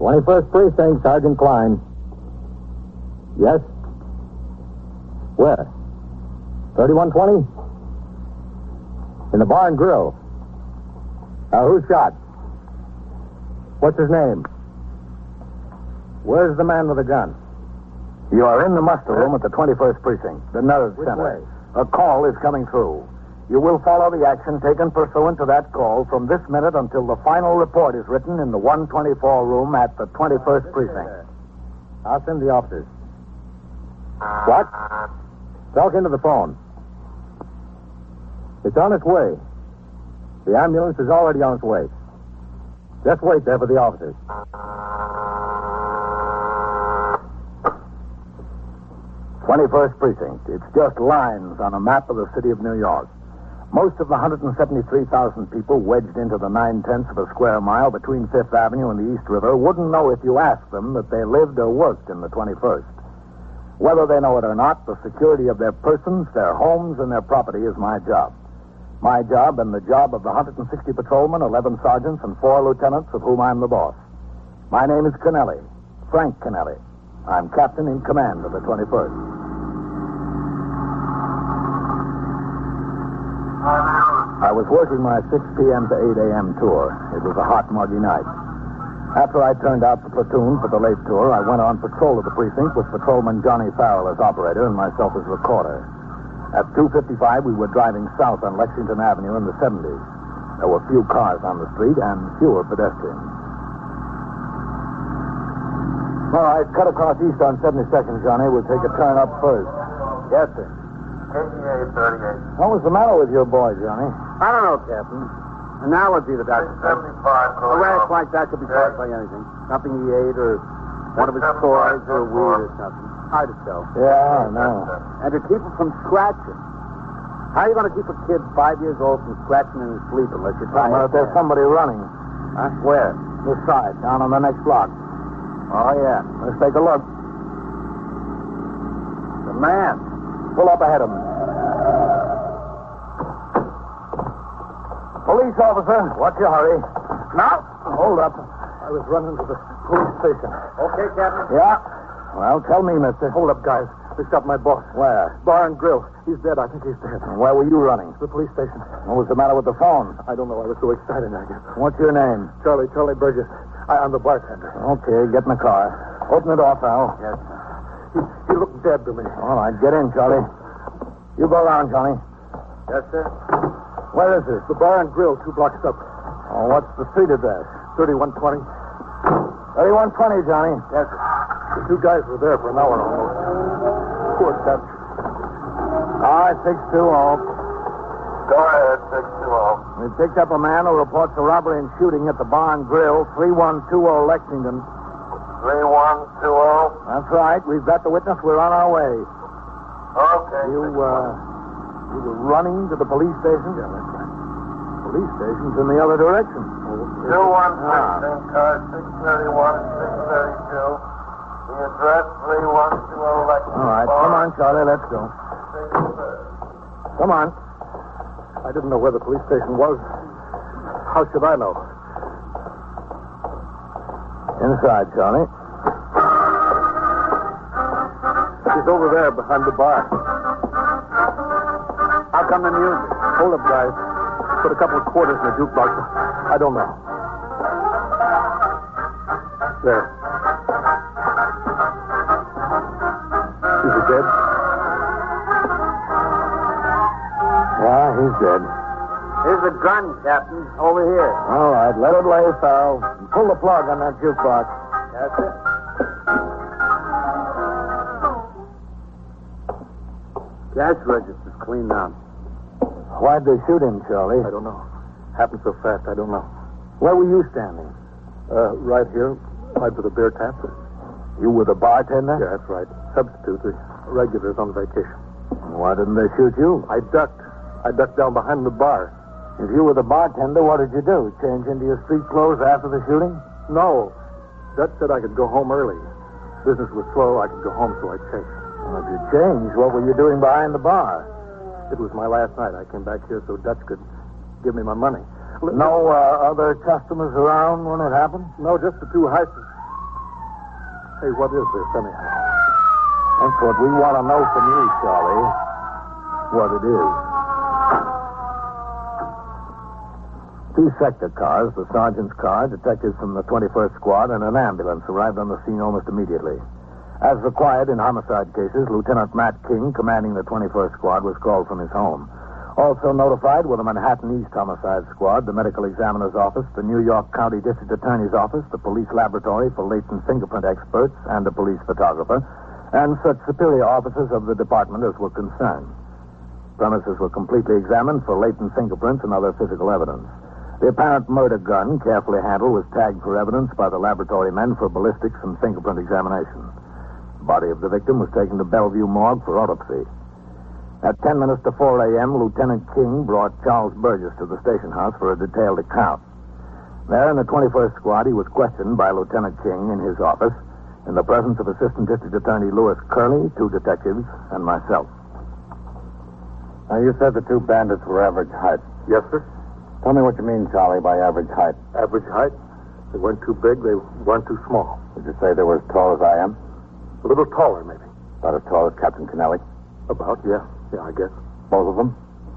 21st Precinct, Sergeant Klein. Yes? Where? 3120? In the bar and grill. Who's shot? What's his name? Where's the man with the gun? You are in the muster room at the 21st Precinct, the nerve Which center. way? A call is coming through. You will follow the action taken pursuant to that call from this minute until the final report is written in the 124 room at the 21st Precinct. I'll send the officers. What? Talk into the phone. It's on its way. The ambulance is already on its way. Just wait there for the officers. 21st Precinct. It's just lines on a map of the city of New York. Most of the 173,000 people wedged into the 9/10 of a square mile between Fifth Avenue and the East River wouldn't know if you asked them that they lived or worked in the 21st. Whether they know it or not, the security of their persons, their homes, and their property is my job. My job and the job of the 160 patrolmen, 11 sergeants, and 4 lieutenants, of whom I'm the boss. My name is Kennelly, Frank Kennelly. I'm captain in command of the 21st. I was working my 6 p.m. to 8 a.m. tour. It was a hot, muggy night. After I turned out the platoon for the late tour, I went on patrol of the precinct with patrolman Johnny Farrell as operator and myself as recorder. At 2:55, we were driving south on Lexington Avenue in the 70s. There were few cars on the street and fewer pedestrians. All right, cut across east on 72nd, Johnny. We'll take a turn up first. Yes, sir. 8838. What was the matter with your boy, Johnny? I don't know, Captain. Analogy, the doctor said. 75. A rash like that could be caused by anything. Something he ate or one of his toys or weed or something. Hard to tell. Yeah, I know. And to keep him from scratching. How are you going to keep a kid 5 years old from scratching in his sleep unless you try Well, if there's somebody running. Huh? Where? This side, down on the next block. Oh, yeah. Let's take a look. The man. Pull up ahead of him. Police officer, what's your hurry? Now? Hold up. I was running to the police station. Okay, Captain. Yeah? Well, tell me, mister. Hold up, guys. They stopped my boss. Where? Bar and grill. He's dead. I think he's dead. Where were you running? The police station. What was the matter with the phone? I don't know. I was so excited, I guess. What's your name? Charlie Burgess. I'm the bartender. Okay, get in the car. Open it off, Al. Yes, sir. He looked dead to me. All right, get in, Charlie. You go around, Johnny. Yes, sir. Where is this? The bar and grill, 2 blocks up. Oh, what's the street address? 3120. 3120, Johnny. Yes, sir. The 2 guys were there for an hour almost. Poor Dutch. All right, 620. Go ahead, 620. We picked up a man who reports a robbery and shooting at the bar and grill, 3120 Lexington. 3120. That's right. We've got the witness. We're on our way. Okay. You were running to the police station? Yeah, that's right. Police station's in the other direction. 2-1 precinct car, 631 and 632. The address, 3120 Lexington. All right, come on, Charlie, let's go. Come on. I didn't know where the police station was. How should I know? Inside, Charlie. He's over there behind the bar. How come the music? Hold up, guys. Put a couple of quarters in the jukebox. I don't know. There. Is he dead? Yeah, he's dead. Here's the gun, Captain. Over here. All right, let it lay, Farrell. And pull the plug on that jukebox. That's it. Cash register's clean now. Why'd they shoot him, Charlie? I don't know. Happened so fast, I don't know. Where were you standing? Right here, right to the beer tap. You were the bartender? Yeah, that's right. Substitute, the regulars on vacation. Why didn't they shoot you? I ducked. I ducked down behind the bar. If you were the bartender, what did you do? Change into your street clothes after the shooting? No. Dutch said I could go home early. Business was slow. I could go home, so I changed. Well, if you changed, what were you doing behind the bar? It was my last night. I came back here so Dutch could give me my money. No other customers around when it happened? No, just the 2 heisters. Hey, what is this, anyhow? That's what we want to know from you, Charlie. What it is. 2 sector cars, the sergeant's car, detectives from the 21st Squad, and an ambulance arrived on the scene almost immediately. As required in homicide cases, Lieutenant Matt King, commanding the 21st Squad, was called from his home. Also notified were the Manhattan East Homicide Squad, the Medical Examiner's Office, the New York County District Attorney's Office, the Police Laboratory for latent fingerprint experts, and the police photographer, and such superior officers of the department as were concerned. Premises were completely examined for latent fingerprints and other physical evidence. The apparent murder gun, carefully handled, was tagged for evidence by the laboratory men for ballistics and fingerprint examination. The body of the victim was taken to Bellevue Morgue for autopsy. At 10 minutes to 4 a.m., Lieutenant King brought Charles Burgess to the station house for a detailed account. There in the 21st Squad, he was questioned by Lieutenant King in his office in the presence of Assistant District Attorney Louis Curley, 2 detectives, and myself. Now, you said the 2 bandits were average height. Yes, sir. Tell me what you mean, Charlie, by average height. Average height? They weren't too big, they weren't too small. Did you say they were as tall as I am? A little taller, maybe. About as tall as Captain Kennelly? About, yeah. Yeah, I guess. Both of them?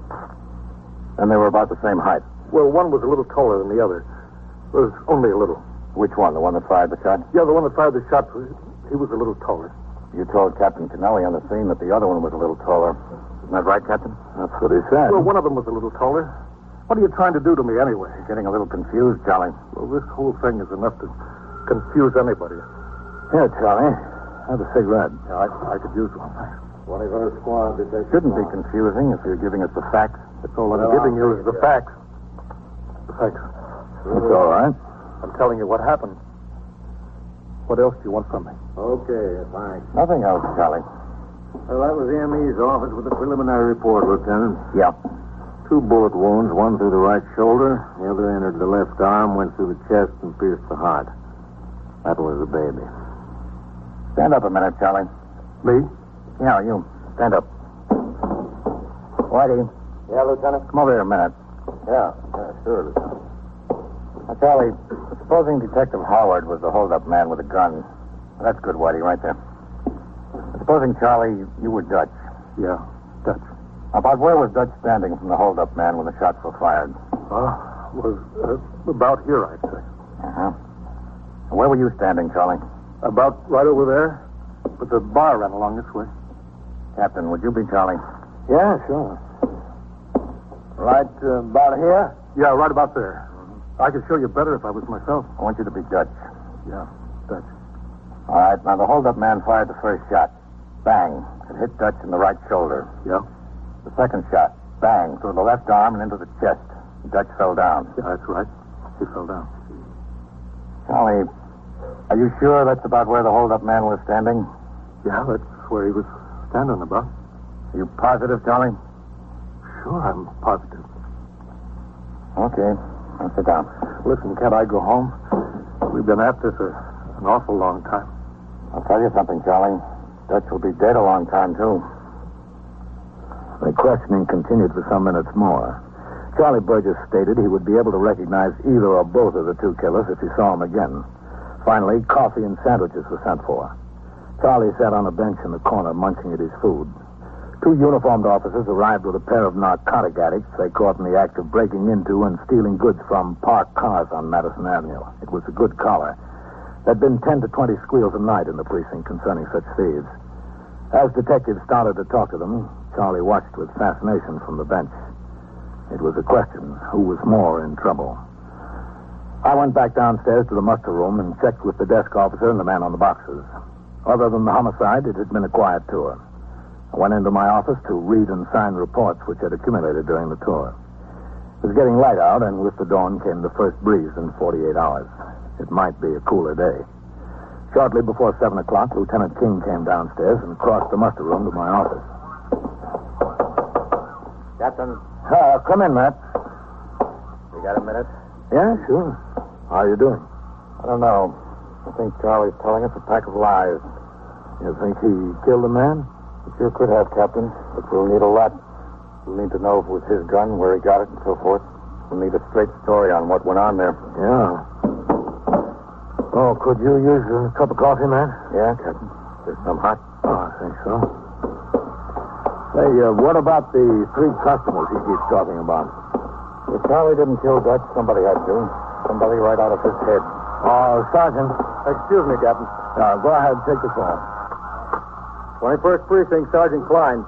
And they were about the same height? Well, one was a little taller than the other. It was only a little. Which one? The one that fired the shot? Yeah, the one that fired the shot, he was a little taller. You told Captain Kennelly on the scene that the other one was a little taller. Isn't that right, Captain? That's what he said. Well, one of them was a little taller. What are you trying to do to me anyway? You're getting a little confused, Charlie. Well, this whole thing is enough to confuse anybody. Here, Charlie. Have a cigarette. Yeah, I could use one. 21st Squad, did they... Shouldn't be confusing if you're giving us the facts. That's all I'm giving you is the facts. The facts. It's all right. I'm telling you what happened. What else do you want from me? Okay, thanks. Nothing else, Charlie. Well, that was the ME's office with the preliminary report, Lieutenant. Yeah. 2 bullet wounds, one through the right shoulder, the other entered the left arm, went through the chest, and pierced the heart. That was the baby. Stand up a minute, Charlie. Me? Yeah, you. Stand up. Whitey. Yeah, Lieutenant? Come over here a minute. Yeah, sure, Lieutenant. Now, Charlie, supposing Detective Howard was the hold-up man with a gun. That's good, Whitey, right there. Supposing, Charlie, you were Dutch. Yeah, Dutch. About where was Dutch standing from the hold-up man when the shots were fired? Was about here, I'd say. Uh-huh. Where were you standing, Charlie? About right over there. But the bar ran along this way. Captain, would you be Charlie? Yeah, sure. Right about here? Yeah, right about there. I could show you better if I was myself. I want you to be Dutch. Yeah, Dutch. All right, now the hold-up man fired the first shot. Bang. It hit Dutch in the right shoulder. Yeah? The second shot. Bang. Through the left arm and into the chest. Dutch fell down. Yeah, that's right. He fell down. Charlie, are you sure that's about where the hold-up man was standing? Yeah, that's where he was standing about. Are you positive, Charlie? Sure, I'm positive. Okay. Now sit down. Listen, can't I go home? We've been at this an awful long time. I'll tell you something, Charlie. Dutch will be dead a long time, too. The questioning continued for some minutes more. Charlie Burgess stated he would be able to recognize either or both of the 2 killers if he saw them again. Finally, coffee and sandwiches were sent for. Charlie sat on a bench in the corner munching at his food. 2 uniformed officers arrived with a pair of narcotic addicts they caught in the act of breaking into and stealing goods from parked cars on Madison Avenue. It was a good collar. There'd been 10 to 20 squeals a night in the precinct concerning such thieves. As detectives started to talk to them, Charlie watched with fascination from the bench. It was a question, who was more in trouble? I went back downstairs to the muster room and checked with the desk officer and the man on the boxes. Other than the homicide, it had been a quiet tour. I went into my office to read and sign reports which had accumulated during the tour. It was getting light out, and with the dawn came the first breeze in 48 hours. It might be a cooler day. Shortly before 7 o'clock, Lieutenant King came downstairs and crossed the muster room to my office. Captain, Come in, Matt. you got a minute? Yeah, sure. How are you doing? I don't know. I think Charlie's telling us a pack of lies. You think he killed the man? He sure could have, Captain, but we'll need a lot. We'll need to know if it was his gun, where he got it, and so forth. We'll need a straight story on what went on there. Yeah. Oh, could you use a cup of coffee, man? Yeah, Captain. There's some hot. Oh, I think so. Hey, what about the 3 customers he keeps talking about? If Charlie didn't kill Dutch, somebody had to. Somebody right out of his head. Sergeant. Excuse me, Captain. Go ahead, take the call. 21st Precinct, Sergeant Klein.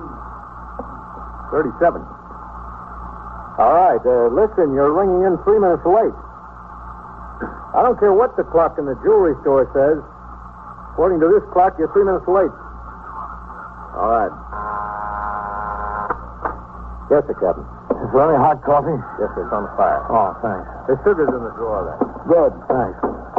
37. All right, listen, you're ringing in 3 minutes late. I don't care what the clock in the jewelry store says. According to this clock, you're 3 minutes late. All right. Yes, sir, Captain. Is there any hot coffee? Yes, sir, it's on the fire. Oh, thanks. There's sugar's in the drawer there. Good, thanks.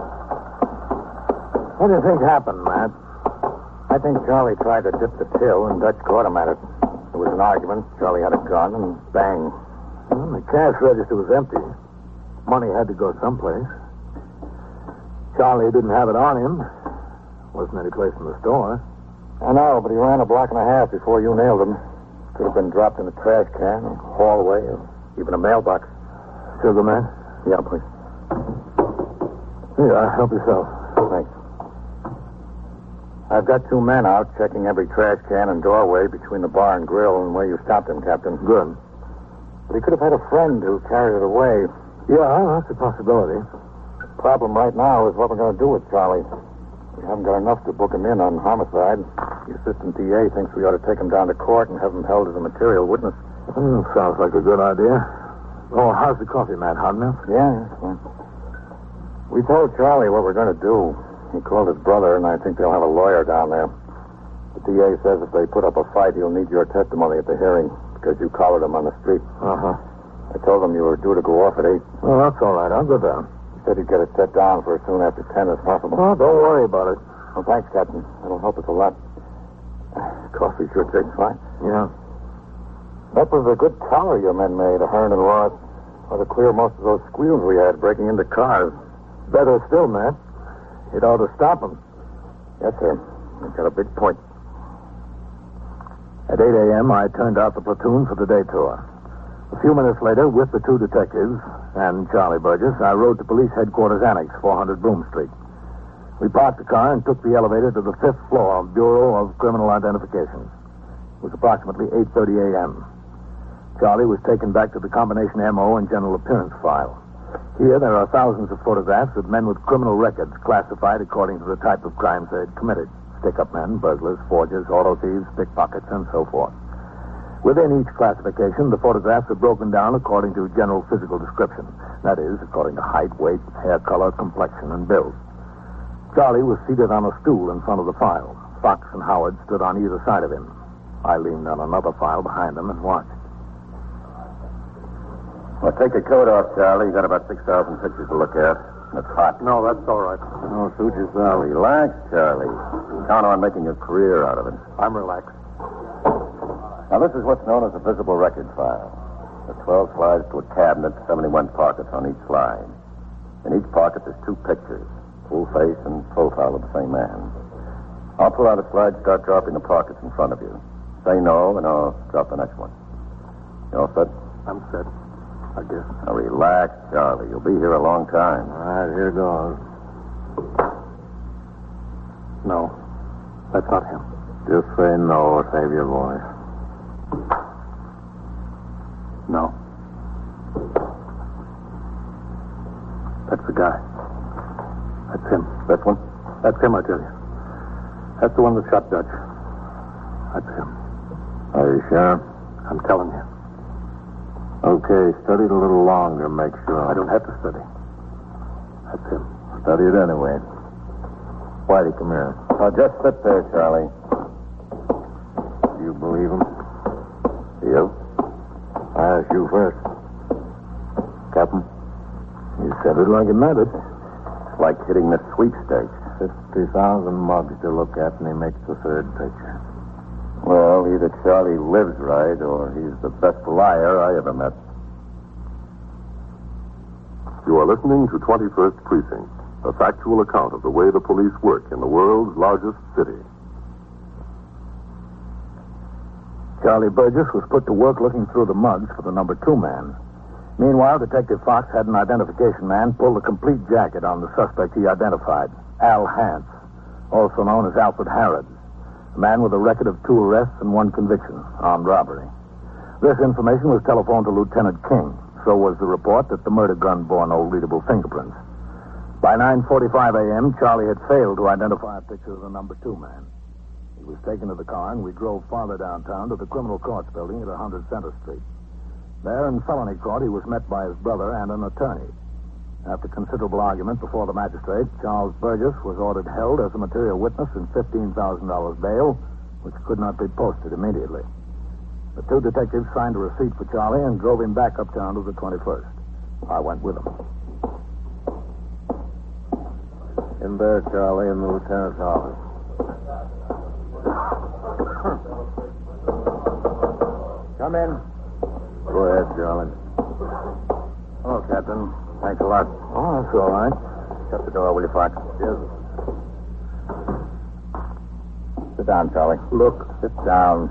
What do you think happened, Matt? I think Charlie tried to dip the till, and Dutch caught him at it. There was an argument. Charlie had a gun, and bang. Well, the cash register was empty. Money had to go someplace. Charlie didn't have it on him. Wasn't any place in the store. I know, but he ran a block and a half before you nailed him. Could have been dropped in a trash can, a hallway, or even a mailbox. Sugar, man? Yeah, please. Yeah, help yourself. Thanks. I've got 2 men out checking every trash can and doorway between the bar and grill and where you stopped him, Captain. Good. But he could have had a friend who carried it away. Yeah, that's a possibility. The problem right now is what we're going to do with Charlie. We haven't got enough to book him in on homicide. The assistant DA thinks we ought to take him down to court and have him held as a material witness. Sounds like a good idea. Oh, how's the coffee, Matt? Hot enough? Yeah, that's fine. We told Charlie what we're going to do. He called his brother, and I think they'll have a lawyer down there. The DA says if they put up a fight, he'll need your testimony at the hearing because you collared him on the street. Uh-huh. I told him you were due to go off at 8. Oh, that's all right. I'll go down. He said he'd get it set down for as soon after 10 as possible. Oh, don't worry about it. Well, thanks, Captain. That'll help us a lot. Coffee sure tastes fine. Yeah. That was a good tower your men made, Ahern and Ross. Ought to clear most of those squeals we had breaking into cars. Better still, Matt. It ought to stop them. Yes, sir. You've got a big point. At 8 a.m., I turned out the platoon for the day tour. A few minutes later, with the 2 detectives and Charlie Burgess, I rode to Police Headquarters Annex, 400 Broome Street. We parked the car and took the elevator to the 5th floor Bureau of Criminal Identification. It was approximately 8:30 a.m. Charlie was taken back to the combination MO and general appearance file. Here, there are thousands of photographs of men with criminal records classified according to the type of crimes they had committed. Stick-up men, burglars, forgers, auto thieves, pickpockets, and so forth. Within each classification, the photographs are broken down according to general physical description. That is, according to height, weight, hair color, complexion, and build. Charlie was seated on a stool in front of the file. Fox and Howard stood on either side of him. I leaned on another file behind them and watched. Well, take your coat off, Charlie. You got about 6,000 pictures to look at. It's hot. No, that's all right. Oh, suit yourself. Relax, Charlie. Count on making a career out of it. I'm relaxed. Now, this is what's known as a visible record file. The 12 slides to a cabinet, 71 pockets on each slide. In each pocket, there's 2 pictures, full face and profile of the same man. I'll pull out a slide, start dropping the pockets in front of you. Say no, and I'll drop the next one. You all set? I'm set, I guess. Now, relax, Charlie. You'll be here a long time. All right, here goes. No, that's not him. Just say no or save your voice. No. That's the guy. That's him. This one? That's him, I tell you. That's the one that shot Dutch. That's him. Are you sure? I'm telling you. Okay, study it a little longer, make sure. I don't have to study. That's him. Study it anyway. Whitey, come here. Now, just sit there, Charlie. Do you believe him? You? I asked you first. Captain? You said it like you meant it. It's like hitting the sweepstakes. 50,000 mugs to look at, and he makes the 3rd picture. Well, either Charlie lives right, or he's the best liar I ever met. You are listening to 21st Precinct, a factual account of the way the police work in the world's largest city. Charlie Burgess was put to work looking through the mugs for the number 2 man. Meanwhile, Detective Fox had an identification man pull the complete jacket on the suspect he identified, Al Hance, also known as Alfred Harrod, a man with a record of 2 arrests and 1 conviction, armed robbery. This information was telephoned to Lieutenant King. So was the report that the murder gun bore no readable fingerprints. By 9:45 a.m., Charlie had failed to identify a picture of the number 2 man. He was taken to the car, and we drove farther downtown to the criminal courts building at 100 Center Street. There, in felony court, he was met by his brother and an attorney. After considerable argument before the magistrate, Charles Burgess was ordered held as a material witness in $15,000 bail, which could not be posted immediately. The 2 detectives signed a receipt for Charlie and drove him back uptown to the 21st. I went with them. In there, Charlie, in the lieutenant's office. Come in. Go ahead, Charlie. Hello, Captain. Thanks a lot. Oh, that's all right. Shut the door, will you, Fox? Yes. Sit down, Charlie. Look. Sit down.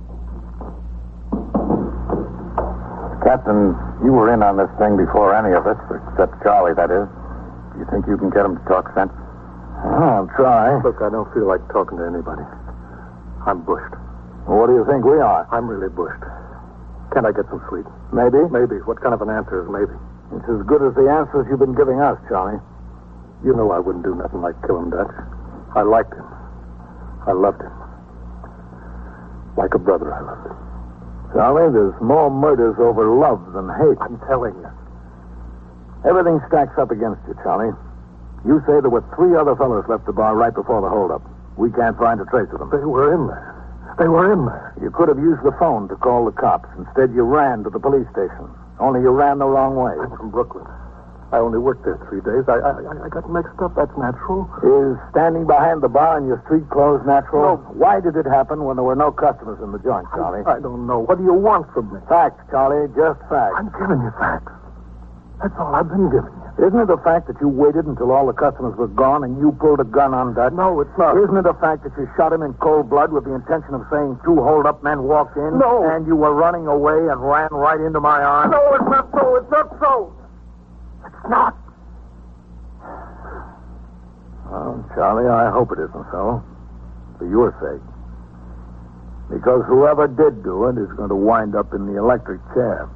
Captain, you were in on this thing before any of us, except Charlie, that is. Do you think you can get him to talk sense? I'll try. Look, I don't feel like talking to anybody. I'm bushed. Well, what do you think we are? I'm really bushed. Can't I get some sleep? Maybe? Maybe. What kind of an answer is maybe? It's as good as the answers you've been giving us, Charlie. You know I wouldn't do nothing like kill him, Dutch. I liked him. I loved him. Like a brother, I loved him. Charlie, there's more murders over love than hate. I'm telling you. Everything stacks up against you, Charlie. You say there were 3 other fellows left the bar right before the holdup. We can't find a trace of them. They were in there. They were in there. You could have used the phone to call the cops. Instead, you ran to the police station. Only you ran the wrong way. I'm from Brooklyn. I only worked there 3 days. I got mixed up. That's natural. Is standing behind the bar in your street clothes natural? No. Why did it happen when there were no customers in the joint, Charlie? I don't know. What do you want from me? Facts, Charlie. Just facts. I'm giving you facts. That's all I've been giving you. Isn't it a fact that you waited until all the customers were gone and you pulled a gun on Dutch? No, it's not. Isn't it a fact that you shot him in cold blood with the intention of saying 2 hold-up men walked in? No. And you were running away and ran right into my arms? No, it's not so. It's not so. It's not. Well, Charlie, I hope it isn't so. For your sake. Because whoever did do it is going to wind up in the electric chair.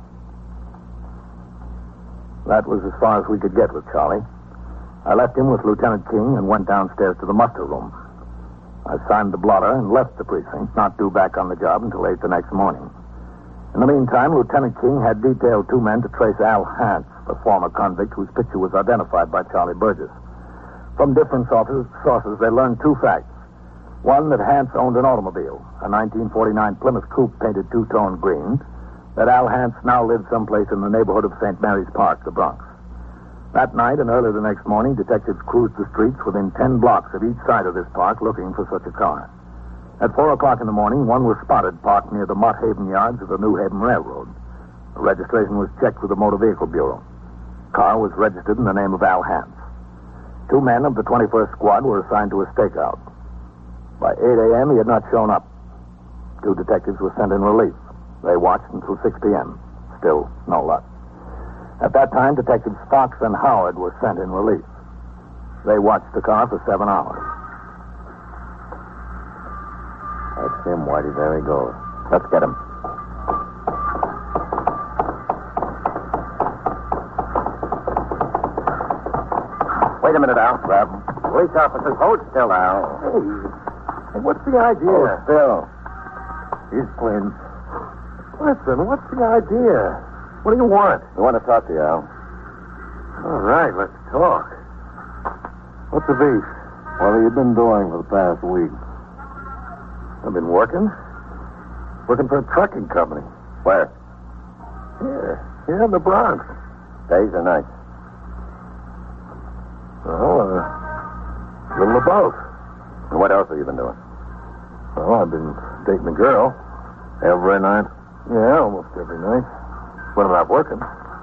That was as far as we could get with Charlie. I left him with Lieutenant King and went downstairs to the muster room. I signed the blotter and left the precinct, not due back on the job until 8 the next morning. In the meantime, Lieutenant King had detailed 2 men to trace Al Hance, the former convict whose picture was identified by Charlie Burgess. From different sources, they learned 2 facts. One, that Hance owned an automobile, a 1949 Plymouth Coupe painted 2-tone green, that Al Hance now lived someplace in the neighborhood of St. Mary's Park, the Bronx. That night and early the next morning, detectives cruised the streets within 10 blocks of each side of this park looking for such a car. At 4 o'clock in the morning, one was spotted parked near the Mott Haven yards of the New Haven Railroad. The registration was checked with the Motor Vehicle Bureau. The car was registered in the name of Al Hance. 2 men of the 21st Squad were assigned to a stakeout. By 8 a.m., he had not shown up. 2 detectives were sent in relief. They watched until 6 p.m. Still no luck. At that time, Detectives Fox and Howard were sent in relief. They watched the car for 7 hours. That's him, Whitey. There he goes. Let's get him. Wait a minute, Al. Grab him. Police officers, hold still, Al. Hey, what's the idea? Hold still. He's clean. Listen, what's the idea? What do you want? We want to talk to you, Al. All right, let's talk. What's the beef? What have you been doing for the past week? I've been working. Working for a trucking company. Where? Here in the Bronx. Days or nights? Well, a little of both. And what else have you been doing? Well, I've been dating a girl. Every night? Yeah, almost every night. When I'm not working.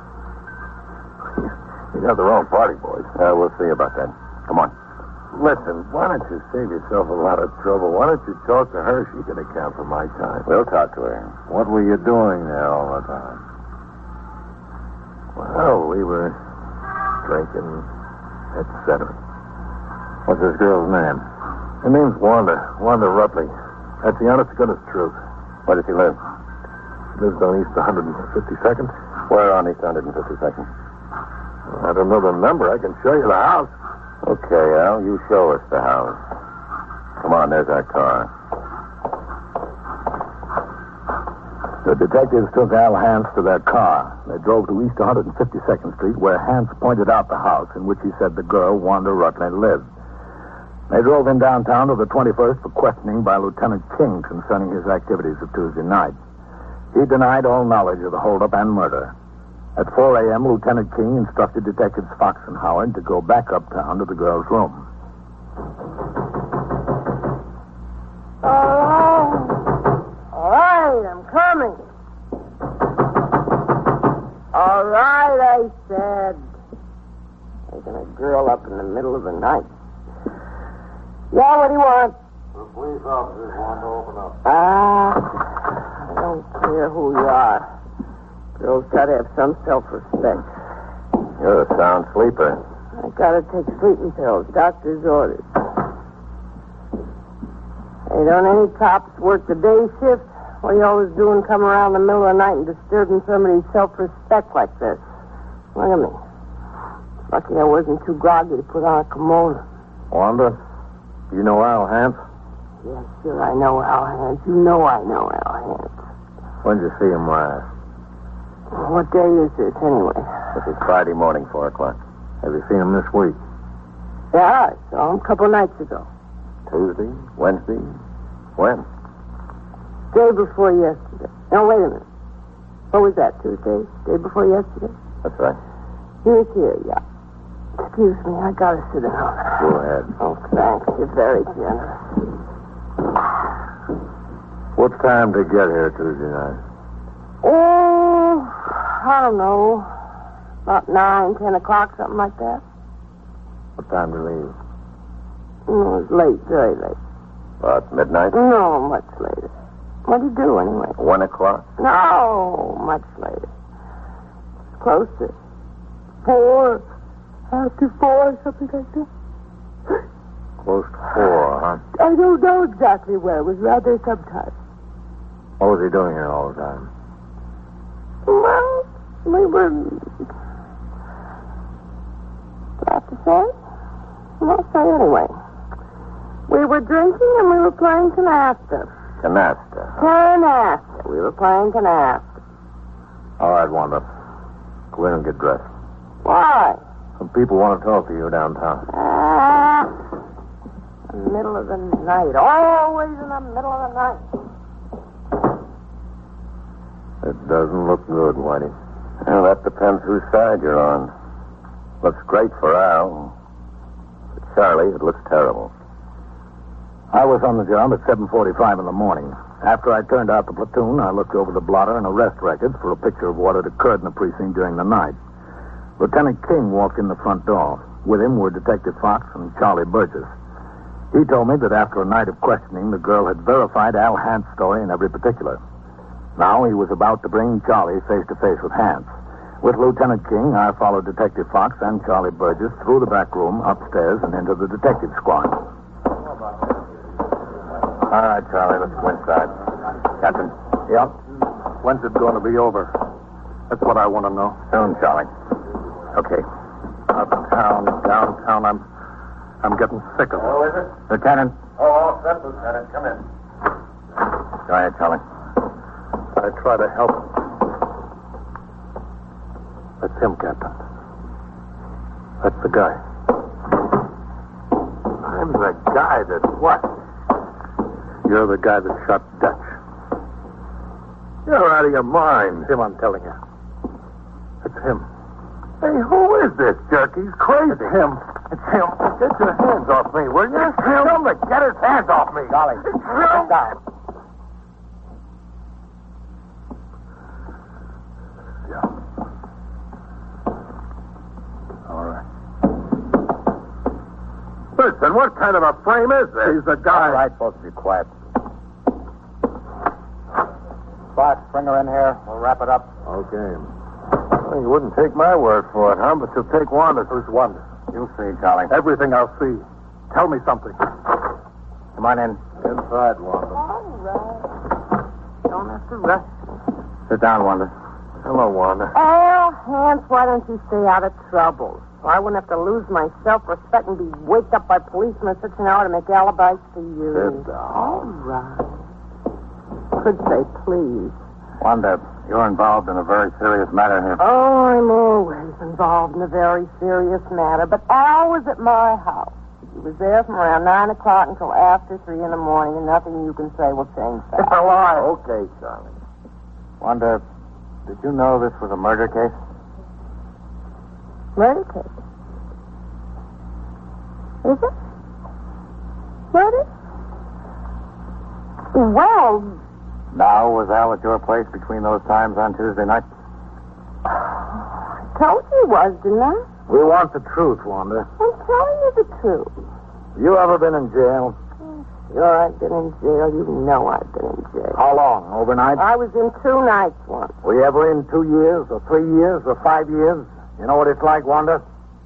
You got the wrong party, boys. We'll see about that. Come on. Listen, why don't you save yourself a lot of trouble? Why don't you talk to her? She can account for my time. We'll talk to her. What were you doing there all the time? Oh, we were drinking, etc. What's this girl's name? Her name's Wanda. Wanda Rutley. That's the honest to goodness truth. Where does she live? She lives on East 152nd. Where on East 152nd? I don't know the number. I can show you the house. Okay, Al, you show us the house. Come on, there's our car. The detectives took Al Hance to their car. They drove to East 152nd Street, where Hance pointed out the house in which he said the girl, Wanda Rutley, lived. They drove in downtown to the 21st for questioning by Lieutenant King concerning his activities of Tuesday night. He denied all knowledge of the holdup and murder. At 4 a.m., Lieutenant King instructed Detectives Fox and Howard to go back uptown to the girl's room. All right, I'm coming. All right, I said. Taking a girl up in the middle of the night. Yeah, what do you want? The police officers want to open up. I don't care who you are. Girls gotta have some self-respect. You're a sound sleeper. I gotta take sleeping pills. Doctor's orders. Hey, don't any cops work the day shift? What are you always doing coming around in the middle of the night and disturbing somebody's self-respect like this? Look at me. Lucky I wasn't too groggy to put on a kimono. Wanda, you know Al Hance? Yeah, sure, I know Al Hance. You know I know Al Hance. When'd you see him last? What day is this, anyway? This is Friday morning, 4 o'clock. Have you seen him this week? Yeah, I saw him a couple nights ago. Tuesday? Wednesday? When? Day before yesterday. No, wait a minute. What was that, Tuesday? Day before yesterday? That's right. He was here, yeah. Excuse me, I gotta sit down. Go ahead. Oh, thanks. You're very generous. What time to get here Tuesday night? Oh, I don't know. About 9, 10 o'clock, something like that. What time to leave? It was late, very late. About midnight? No, much later. What do you do, anyway? 1 o'clock? No, much later. Close to 4, after 4, something like that. Close to 4, huh? I don't know exactly where. It was rather sometime. What was he doing here all the time? Well, we were... Do I have to say? I'll say anyway. We were drinking and we were playing canasta. Canasta. Canasta. We were playing canasta. All right, Wanda. Go in and get dressed. Why? Some people want to talk to you downtown. In the middle of the night. Always in the middle of the night. It doesn't look good, Whitey. Well, that depends whose side you're on. Looks great for Al. For Charlie, it looks terrible. I was on the job at 7:45 in the morning. After I turned out the platoon, I looked over the blotter and arrest records for a picture of what had occurred in the precinct during the night. Lieutenant King walked in the front door. With him were Detective Fox and Charlie Burgess. He told me that after a night of questioning, the girl had verified Al Hance's story in every particular. Now he was about to bring Charlie face-to-face with Hance. With Lieutenant King, I followed Detective Fox and Charlie Burgess through the back room, upstairs, and into the detective squad. All right, Charlie, let's go inside. Captain? Yep. When's it going to be over? That's what I want to know. Soon, Charlie. Okay. Uptown, downtown, I'm getting sick of it. Oh, is it? Lieutenant. Oh, all set, Lieutenant. Come in. Go ahead, Charlie. I try to help him. That's him, Captain. That's the guy. I'm the guy that what? You're the guy that shot Dutch. You're out of your mind. Him, I'm telling you. It's him. Hey, who is this jerk? He's crazy. It's him. It's him. Get your hands off me, will you? It's him. Tell him to get his hands off me. Charlie, sit down. Yeah. All right. Listen, what kind of a frame is this? He's the guy. All right, folks, be quiet. Fox, bring her in here. We'll wrap it up. Okay. Well, you wouldn't take my word for it, huh? But you'll take Wanda's. Who's Wanda? You'll see, Charlie. Everything I'll see. Tell me something. Come on in. Inside, Wanda. All right. Don't have to rush. Sit down, Wanda. Hello, Wanda. Al, Hans, why don't you stay out of trouble? So I wouldn't have to lose my self-respect and be waked up by policemen at such an hour to make alibis for you. Sit down. All right. Could say please. Wanda, you're involved in a very serious matter here. Oh, I'm always involved in a very serious matter. But Al was at my house. He was there from around 9 o'clock until after 3 in the morning, and nothing you can say will change that. It's a lie. Okay, Charlie. Wanda, did you know this was a murder case? Murder case? Is it? Murder? Well... Now, was Al at your place between those times on Tuesday night? I told you he was, didn't I? We want the truth, Wanda. I'm telling you the truth. You ever been in jail? Sure, I've been in jail. You know I've been in jail. How long? Overnight? I was in 2 nights once. Were you ever in 2 years, or 3 years, or 5 years? You know what it's like, Wanda?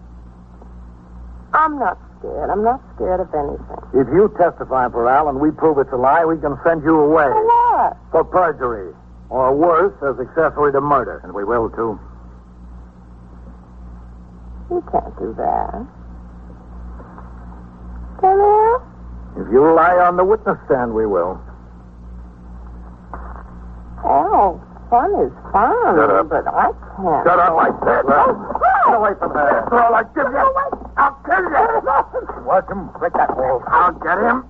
I'm not scared. I'm not scared of anything. If you testify for Al and we prove it's a lie, we can send you away. For what? For perjury. Or worse, as accessory to murder. And we will, too. You can't do that. Can you? If you lie on the witness stand, we will. Oh, fun is fun. Shut up. But I can't. Shut up, I said. Get away from her. Go I'll kill you. I'll kill you. Watch him. Break that wall. I'll get him.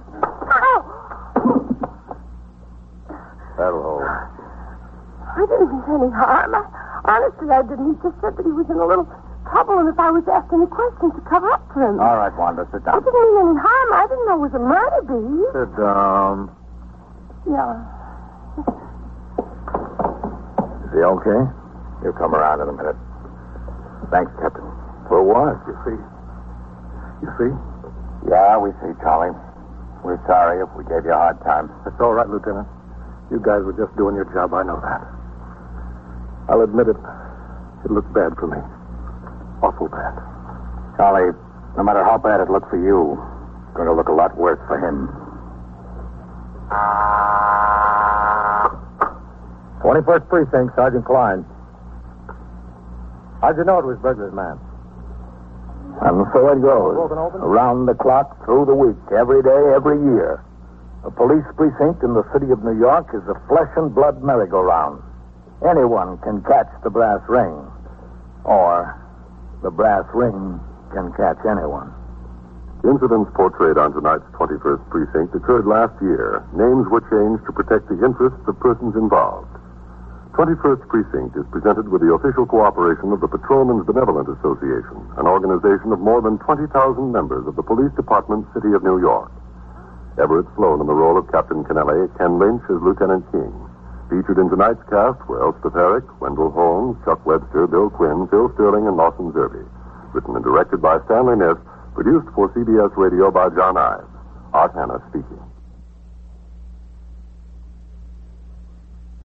That'll hold. I didn't mean any harm. Honestly, I didn't. He just said that he was in a little trouble, and if I was asked any questions to cover up for him. All right, Wanda, sit I down. didn't mean any harm. I didn't know it was a murder, bee. Sit down. Yeah. Is he okay? He'll come around in a minute. Thanks, Captain. For what? You see? You see? Yeah, we see, Charlie. We're sorry if we gave you a hard time. It's all right, Lieutenant. You guys were just doing your job. I know that. I'll admit it. It looked bad for me. Awful bad. Charlie, no matter how bad it looked for you, it's going to look a lot worse for him. 21st Precinct, Sergeant Klein. How'd you know it was Burglar's man? And so it goes. Around the clock, through the week, every day, every year. A police precinct in the city of New York is a flesh and blood merry-go-round. Anyone can catch the brass ring. Or the brass ring can catch anyone. Incidents portrayed on tonight's 21st Precinct occurred last year. Names were changed to protect the interests of persons involved. 21st Precinct is presented with the official cooperation of the Patrolmen's Benevolent Association, an organization of more than 20,000 members of the Police Department, City of New York. Everett Sloan in the role of Captain Kennelly, Ken Lynch as Lieutenant King. Featured in tonight's cast were Elspeth Herrick, Wendell Holmes, Chuck Webster, Bill Quinn, Phil Sterling, and Lawson Zerbe. Written and directed by Stanley Niss, produced for CBS Radio by John Ives. Art Hanna speaking.